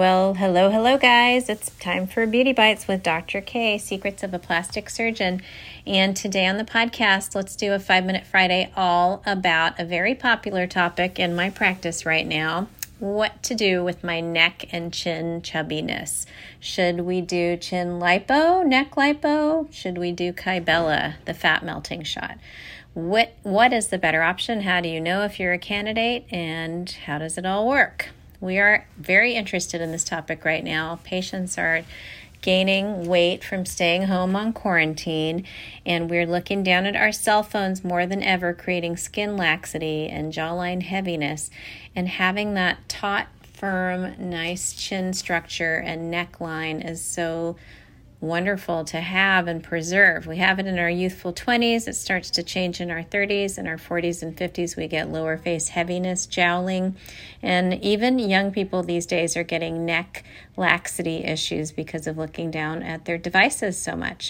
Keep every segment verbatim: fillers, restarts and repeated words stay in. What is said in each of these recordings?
Well, hello, hello, guys. It's time for Beauty Bites with Doctor K, Secrets of a Plastic Surgeon. And today on the podcast, let's do a five-minute Friday all about a very popular topic in my practice right now, what to do with my neck and chin chubbiness. Should we do chin lipo, neck lipo? Should we do Kybella, the fat melting shot? What What is the better option? How do you know if you're a candidate? And how does it all work? We are very interested in this topic right now. Patients are gaining weight from staying home on quarantine, and we're looking down at our cell phones more than ever, creating skin laxity and jawline heaviness, and having that taut, firm, nice chin structure and neckline is so wonderful to have and preserve. We have it in our youthful twenties. It starts to change in our thirties. In our forties and fifties, we get lower face heaviness, jowling, and even young people these days are getting neck laxity issues because of looking down at their devices so much.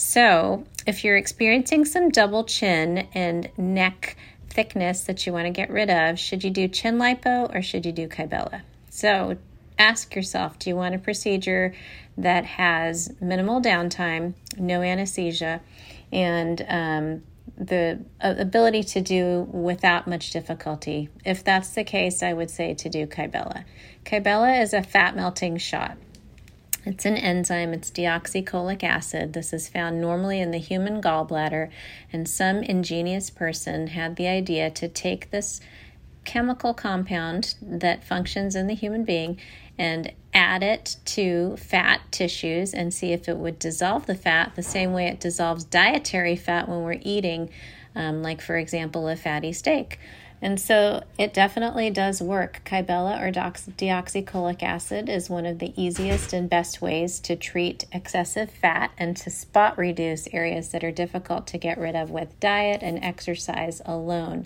So if you're experiencing some double chin and neck thickness that you want to get rid of, should you do chin lipo or should you do Kybella? So ask yourself, do you want a procedure that has minimal downtime, no anesthesia, and um, the ability to do without much difficulty? If that's the case, I would say to do Kybella. Kybella is a fat melting shot. It's an enzyme. It's deoxycholic acid. This is found normally in the human gallbladder, and some ingenious person had the idea to take this chemical compound that functions in the human being and add it to fat tissues and see if it would dissolve the fat the same way it dissolves dietary fat when we're eating, um, like, for example, a fatty steak. And so it definitely does work. Kybella or dox- deoxycholic acid is one of the easiest and best ways to treat excessive fat and to spot reduce areas that are difficult to get rid of with diet and exercise alone.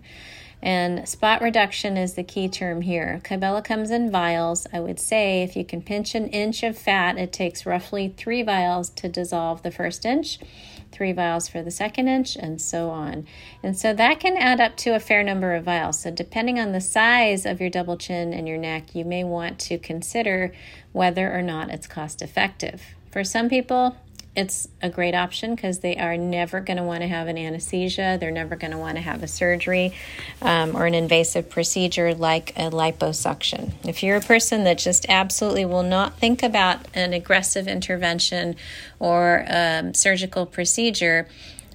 And spot reduction is the key term here. Kybella comes in vials. I would say if you can pinch an inch of fat, it takes roughly three vials to dissolve the first inch, three vials for the second inch, and so on. And so that can add up to a fair number of vials. So depending on the size of your double chin and your neck, you may want to consider whether or not it's cost effective. For some people, it's a great option because they are never going to want to have an anesthesia. They're never going to want to have a surgery um, or an invasive procedure like a liposuction. If you're a person that just absolutely will not think about an aggressive intervention or um, surgical procedure,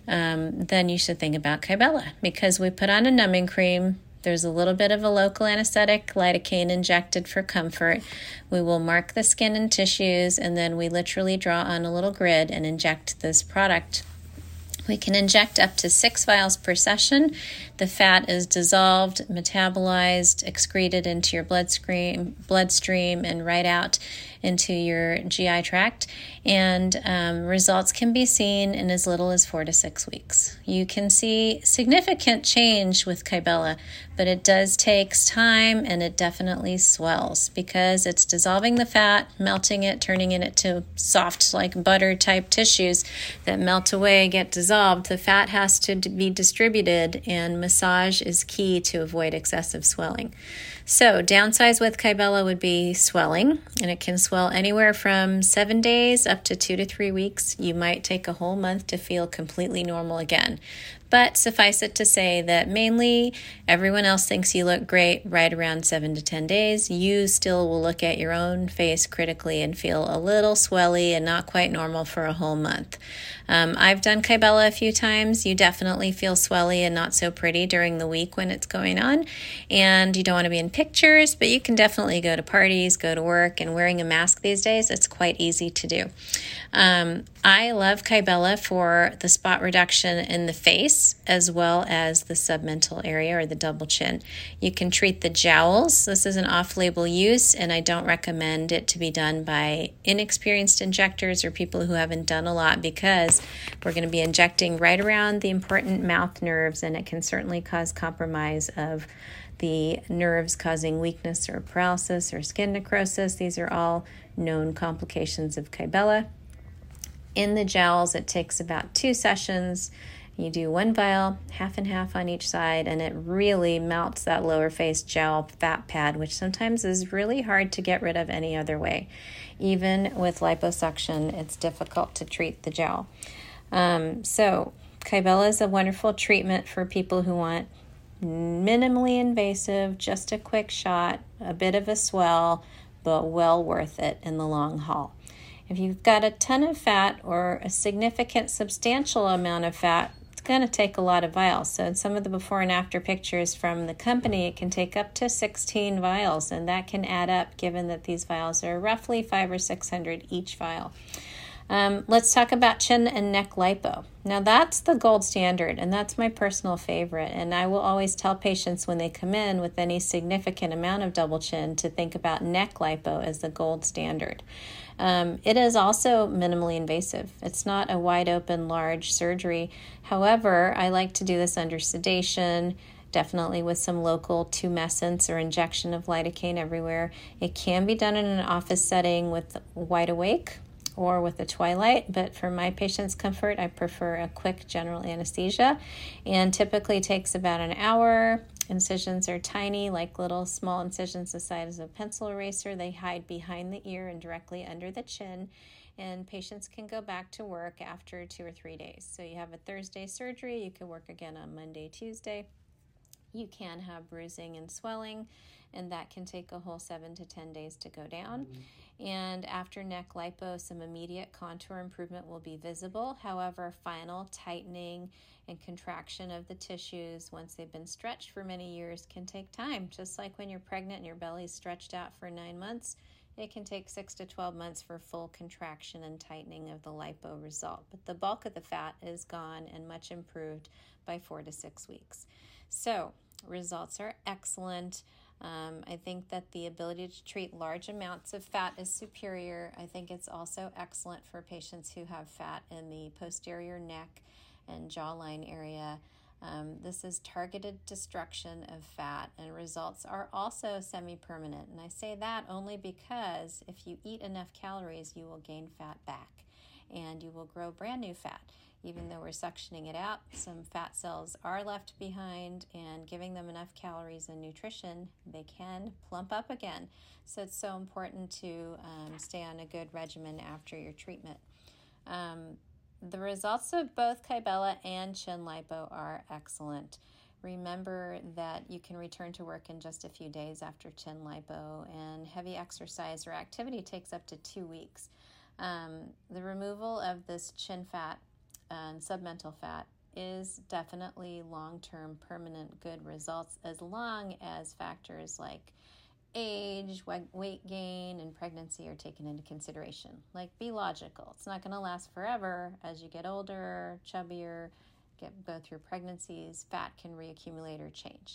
um, then you should think about Kybella, because we put on a numbing cream. There's a little bit of a local anesthetic, lidocaine injected for comfort. We will mark the skin and tissues, and then we literally draw on a little grid and inject this product. We can inject up to six vials per session. The fat is dissolved, metabolized, excreted into your bloodstream, bloodstream and right out into your G I tract. And um, results can be seen in as little as four to six weeks. You can see significant change with Kybella, but it does take time, and it definitely swells because it's dissolving the fat, melting it, turning it into soft, like butter type tissues that melt away, get dissolved. The fat has to be distributed, and massage is key to avoid excessive swelling. So downsides with Kybella would be swelling, and it can swell anywhere from seven days up to two to three weeks. You might take a whole month to feel completely normal again. But suffice it to say that mainly everyone else thinks you look great right around seven to ten days. You still will look at your own face critically and feel a little swelly and not quite normal for a whole month. Um, I've done Kybella a few times. You definitely feel swelly and not so pretty during the week when it's going on. And you don't want to be in pictures, but you can definitely go to parties, go to work, and wearing a mask these days, it's quite easy to do. Um, I love Kybella for the spot reduction in the face as well as the submental area or the double chin. You can treat the jowls. This is an off-label use, and I don't recommend it to be done by inexperienced injectors or people who haven't done a lot, because we're going to be injecting right around the important mouth nerves, and it can certainly cause compromise of the nerves, causing weakness or paralysis or skin necrosis. These are all known complications of Kybella. In the jowls, it takes about two sessions. You do one vial, half and half on each side, and it really melts that lower face gel fat pad, which sometimes is really hard to get rid of any other way. Even with liposuction, it's difficult to treat the gel. Um, so Kybella is a wonderful treatment for people who want minimally invasive, just a quick shot, a bit of a swell, but well worth it in the long haul. If you've got a ton of fat or a significant, substantial amount of fat, it's going to take a lot of vials. So in some of the before and after pictures from the company, it can take up to sixteen vials, and that can add up given that these vials are roughly five or six hundred each vial. Um, let's talk about chin and neck lipo. Now that's the gold standard, and that's my personal favorite. And I will always tell patients when they come in with any significant amount of double chin to think about neck lipo as the gold standard. Um, it is also minimally invasive. It's not a wide open, large surgery. However, I like to do this under sedation, definitely with some local tumescence or injection of lidocaine everywhere. It can be done in an office setting with wide awake or with a twilight, but for my patient's comfort, I prefer a quick general anesthesia, and typically takes about an hour. Incisions are tiny, like little small incisions the size of a pencil eraser. They hide behind the ear and directly under the chin, and patients can go back to work after two or three days. So you have a Thursday surgery, you can work again on Monday, Tuesday. You can have bruising and swelling, and that can take a whole seven to ten days to go down. Mm-hmm. And after neck lipo, some immediate contour improvement will be visible. However, final tightening and contraction of the tissues once they've been stretched for many years can take time. Just like when you're pregnant and your belly's stretched out for nine months, it can take six to twelve months for full contraction and tightening of the lipo result. But the bulk of the fat is gone and much improved by four to six weeks. So results are excellent. Um, I think that the ability to treat large amounts of fat is superior. I think it's also excellent for patients who have fat in the posterior neck and jawline area. Um, this is targeted destruction of fat, and results are also semi-permanent. And I say that only because if you eat enough calories, you will gain fat back, and you will grow brand new fat. Even though we're suctioning it out, some fat cells are left behind, and giving them enough calories and nutrition, they can plump up again. So it's so important to um, stay on a good regimen after your treatment. Um, the results of both Kybella and chin lipo are excellent. Remember that you can return to work in just a few days after chin lipo, and heavy exercise or activity takes up to two weeks. Um, the removal of this chin fat and submental fat is definitely long-term, permanent, good results, as long as factors like age, weight gain, and pregnancy are taken into consideration. Like, be logical. It's not going to last forever. As you get older, chubbier, get, go through pregnancies, fat can reaccumulate or change.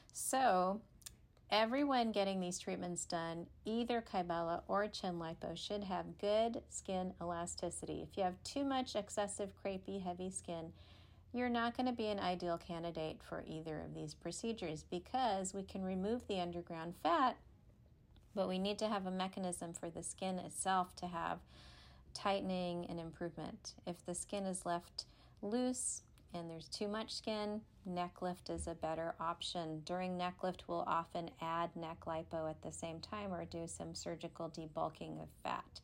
So everyone getting these treatments done, either Kybella or chin lipo, should have good skin elasticity. If you have too much excessive crepey, heavy skin, you're not going to be an ideal candidate for either of these procedures, because we can remove the underground fat, but we need to have a mechanism for the skin itself to have tightening and improvement. If the skin is left loose and there's too much skin, neck lift is a better option. During neck lift, we'll often add neck lipo at the same time, or do some surgical debulking of fat.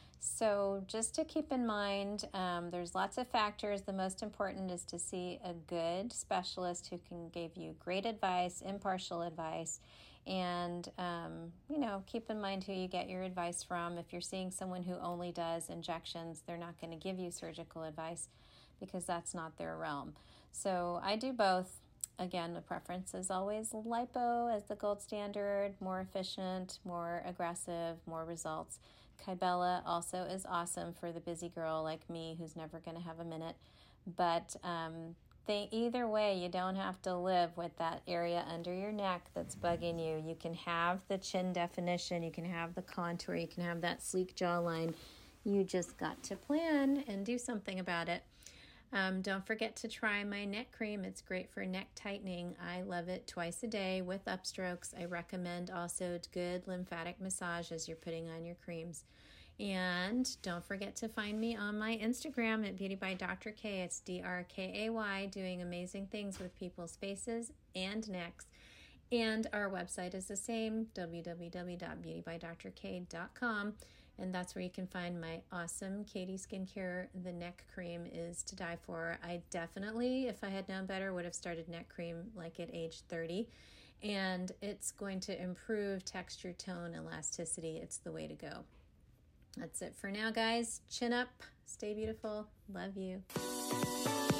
So just to keep in mind, um, there's lots of factors. The most important is to see a good specialist who can give you great advice, impartial advice, and um, you know, keep in mind who you get your advice from. If you're seeing someone who only does injections, they're not going to give you surgical advice, because that's not their realm. So I do both. Again, the preference is always lipo as the gold standard, more efficient, more aggressive, more results. Kybella also is awesome for the busy girl like me who's never going to have a minute. But um, they, either way, you don't have to live with that area under your neck that's bugging you. You can have the chin definition, you can have the contour, you can have that sleek jawline. You just got to plan and do something about it. Um, don't forget to try my neck cream. It's great for neck tightening. I love it twice a day with upstrokes. I recommend also good lymphatic massage as you're putting on your creams. And don't forget to find me on my Instagram at Beauty by Doctor K. It's D R K A Y, doing amazing things with people's faces and necks. And our website is the same, w w w dot beauty by dr k dot com. And that's where you can find my awesome Katie Skincare. The neck cream is to die for. I definitely, if I had known better, would have started neck cream like at age thirty. And it's going to improve texture, tone, elasticity. It's the way to go. That's it for now, guys. Chin up. Stay beautiful. Love you.